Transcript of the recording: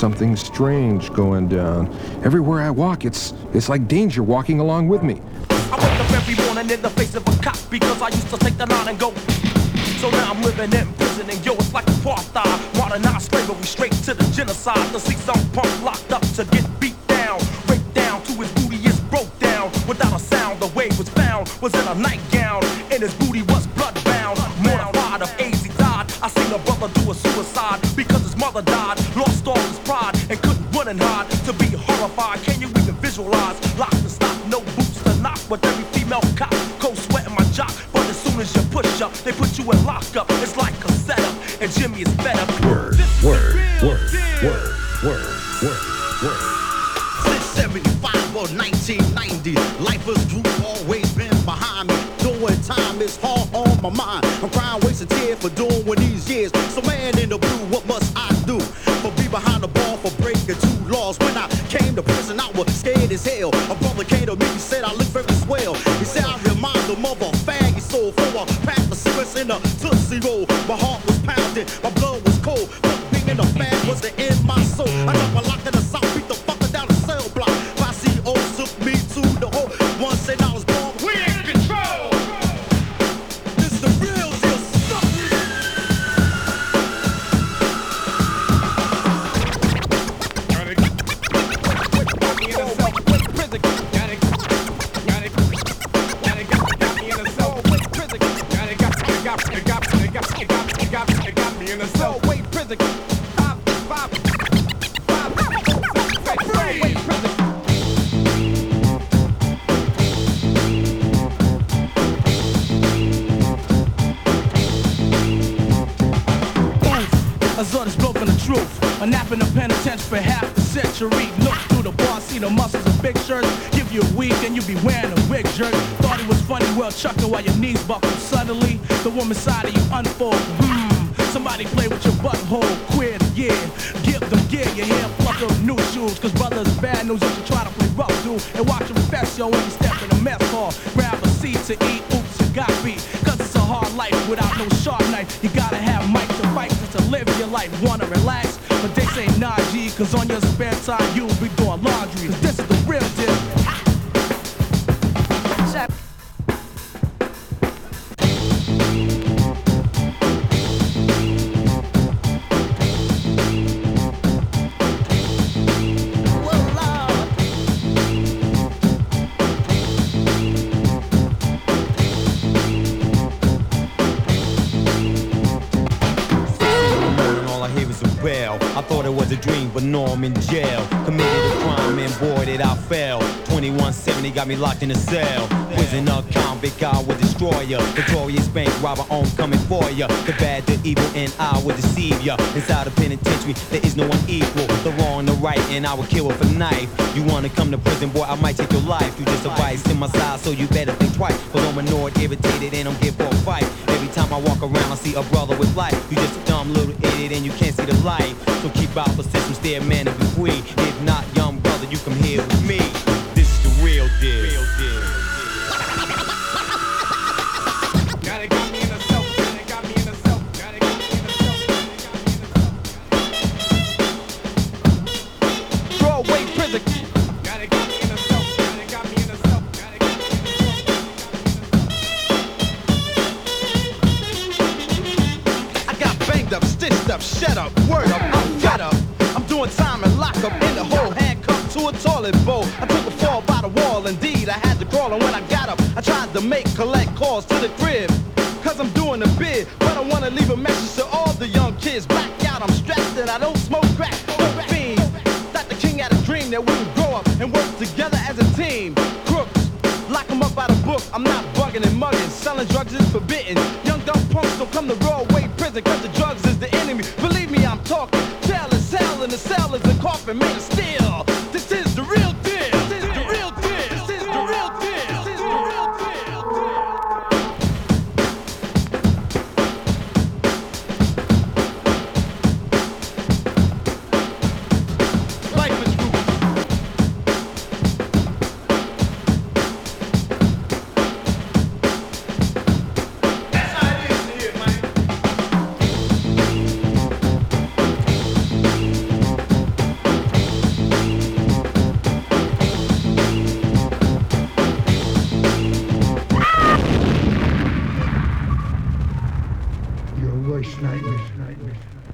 something strange going down. Everywhere I walk, it's like danger walking along with me. I wake up every morning in the face of a cop because I used to take the line and go. So now I'm living in prison and yo, it's like apartheid. Modernized slavery straight to the genocide. To see some punk locked up to get beat down, raped down to his booty is broke down. Without a sound, the way was found was in a nightgown, and his booty was bloodbound. Mortified of AIDS, he died. I seen a brother do a suicide because his mother died. Lost all his pride and couldn't run and hide. To be horrified, can you even visualize? Locked and stock, no boots to knock with every female cop. Cold sweat in my jock, but as soon as you push up, they put you in lockup. It's like a setup, and Jimmy is fed up. Word, word, word, word, word, word. 675 or 1990, life was true, always been behind me. Doing time is hard on my mind. I'm crying, wasting tears for doing these years. So man in the blue, what must I do? For be behind the bar for breaking 2 laws. When I came to prison, I was scared as hell. A brother came to me, he said I look very swell. He said I remind him of a fag he sold for a pack of cigarettes in a Tootsie Roll. My heart was pounding, my blood was cold, but being in a fag wasn't in my soul. I got my lock in the south, beat the fucker down the cell block. My CO took me to the hole. One said I was born. We in control. This the real deal. Azor's broken the truth. A nap in the penitentiary for half a century. Look through the bar, see the muscles of big shirts. Give you a week and you be wearing a wig jerk. Thought it was funny, well chucking while your knees buckle. Suddenly, the woman's side of you unfold. Somebody play with your butthole. Queer the year, give them gear. Your hair pluck up new shoes. Cause brothers bad news if you try to play rough, dude. And watch them fess yo when you step in the mess hall. Grab a seat to eat, oops, you got beat. Cause it's a hard life without no sharp knife. You gotta have mic to fight just to live your life. Wanna relax? But they say nah, G. Cause on your spare time you'll be doing laundry. Cause this is the real deal. I thought it was a dream, but no, I'm in jail. Committed a crime and boy did I fail. 2170 got me locked in a cell. Prisoner, convict, I will destroy ya. Victorious bank robber, on coming for ya. The bad, the evil, and I will deceive ya. Inside the penitentiary, there is no one equal. The wrong, the right, and I will kill with a knife. You wanna come to prison, boy, I might take your life. You just a vice in my side, so you better think twice. But I'm annoyed, irritated, and I'm here for a fight. Every time I walk around, I see a brother with life. You just a dumb little idiot, and you can't see the light. So keep out the system, stay a man and be free. If not, young brother, you come here with me. This is the real deal. Real deal. Gotta got me in the self, gotta got me in the self, gotta got me in the self, Broadway prison. gotta got me in the self, gotta got me in the self, gotta got me in the self. I got banged up, stitched up, shut up, word up, I'm fed up. I'm doing time and lock up in the hole, handcuffed to a toilet bowl. I took a fall by the wall, indeed, I had to crawl. And when I got up, I tried to collect calls to the crib. Cause I'm doing a bid, but I wanna leave a message to all the young kids. Black out, I'm strapped and I don't smoke crack, no fiends. Dr. King had a dream that we would grow up and work together as a team. Crooks, lock them up by the book, I'm not bugging and mugging. Selling drugs is forbidden. Young dumb punks don't come to Broadway prison cause the drugs is the enemy. Believe me, I'm talking. Tell is hell and the cell is a coffin made of steel. This is the real deal. This is the real deal. This is the real deal. This is the real deal. Life is rude. That's how it is here, man. English nightmare.